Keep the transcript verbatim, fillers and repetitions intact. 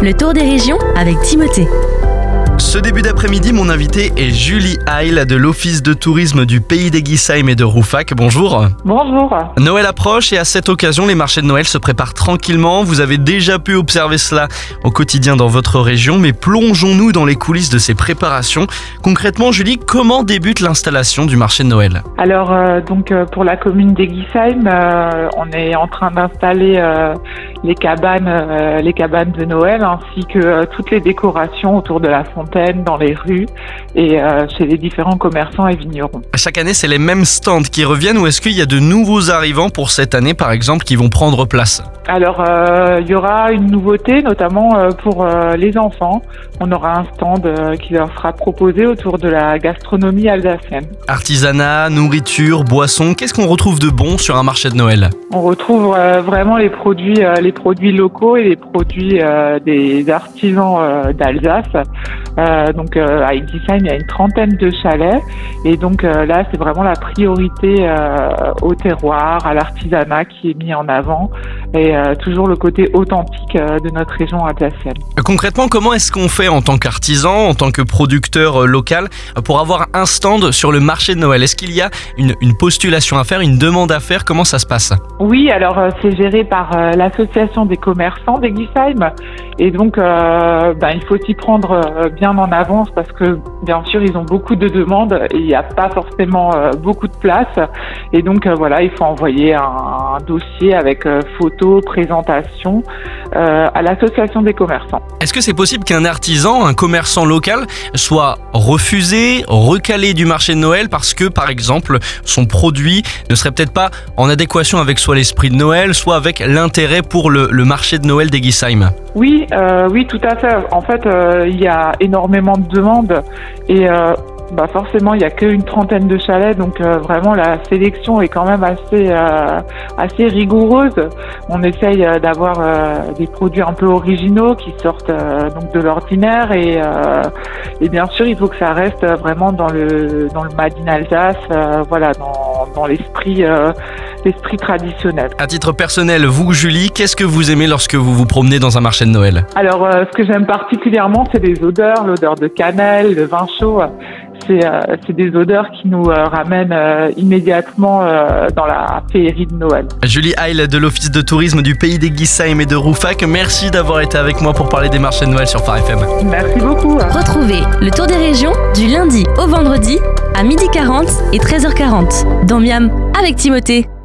le tour des régions avec Timothée. Ce début d'après-midi, mon invité est Julie Heil de l'Office de tourisme du Pays d'Éguisheim et de Rouffach. Bonjour. Bonjour. Noël approche et à cette occasion, les marchés de Noël se préparent tranquillement. Vous avez déjà pu observer cela au quotidien dans votre région, mais plongeons-nous dans les coulisses de ces préparations. Concrètement, Julie, comment débute l'installation du marché de Noël ? Alors, euh, donc euh, pour la commune d'Éguisheim, euh, on est en train d'installer euh, les cabanes, euh, les cabanes de Noël, ainsi que euh, toutes les décorations autour de la fontaine, dans les rues et euh, chez les différents commerçants et vignerons. Chaque année, c'est les mêmes stands qui reviennent ou est-ce qu'il y a de nouveaux arrivants pour cette année, par exemple, qui vont prendre place ? Alors, euh, il y aura une nouveauté, notamment euh, pour euh, les enfants. On aura un stand euh, qui leur sera proposé autour de la gastronomie alsacienne. Artisanat, nourriture, boissons, qu'est-ce qu'on retrouve de bon sur un marché de Noël ? On retrouve euh, vraiment les produits, euh, les produits locaux et les produits euh, des artisans euh, d'Alsace. Euh, donc euh, à Éguisheim, il y a une trentaine de chalets et donc euh, là, c'est vraiment la priorité euh, au terroir, à l'artisanat qui est mis en avant et euh, toujours le côté authentique euh, de notre région alsacienne. Concrètement, comment est-ce qu'on fait en tant qu'artisan, en tant que producteur local, pour avoir un stand sur le marché de Noël ? Est-ce qu'il y a une, une postulation à faire, une demande à faire ? Comment ça se passe ? Oui, alors euh, c'est géré par euh, l'association des commerçants d'Éguisheim et donc euh, ben, il faut s'y prendre euh, bien en avance parce que bien sûr ils ont beaucoup de demandes et il n'y a pas forcément euh, beaucoup de place et donc euh, voilà, il faut envoyer un, un dossier avec euh, photos, présentation euh, à l'association des commerçants. Est-ce que c'est possible qu'un artisan, un commerçant local soit refusé, recalé du marché de Noël parce que par exemple son produit ne serait peut-être pas en adéquation avec soit l'esprit de Noël, soit avec l'intérêt pour le, le marché de Noël d'Éguisheim ? Oui, euh, oui, tout à fait. En fait, euh, il y a énormément de demandes et euh, bah forcément, il y a qu'une trentaine de chalets, donc euh, vraiment la sélection est quand même assez euh, assez rigoureuse. On essaye euh, d'avoir euh, des produits un peu originaux qui sortent euh, donc de l'ordinaire et euh, et bien sûr, il faut que ça reste vraiment dans le dans le Made in Alsace, euh, voilà, dans dans l'esprit euh, l'esprit traditionnel. À titre personnel, vous, Julie, qu'est-ce que vous aimez lorsque vous vous promenez dans un marché de Noël ? Alors, euh, ce que j'aime particulièrement, c'est les odeurs, l'odeur de cannelle, le vin chaud. C'est, euh, c'est des odeurs qui nous euh, ramènent euh, immédiatement euh, dans la féerie de Noël. Julie Heil de l'Office de tourisme du Pays d'Éguisheim et de Rouffach, merci d'avoir été avec moi pour parler des marchés de Noël sur Phare F M. Merci beaucoup. Retrouvez le tour des régions du lundi au vendredi à midi quarante et treize heures quarante dans Miam avec Timothée.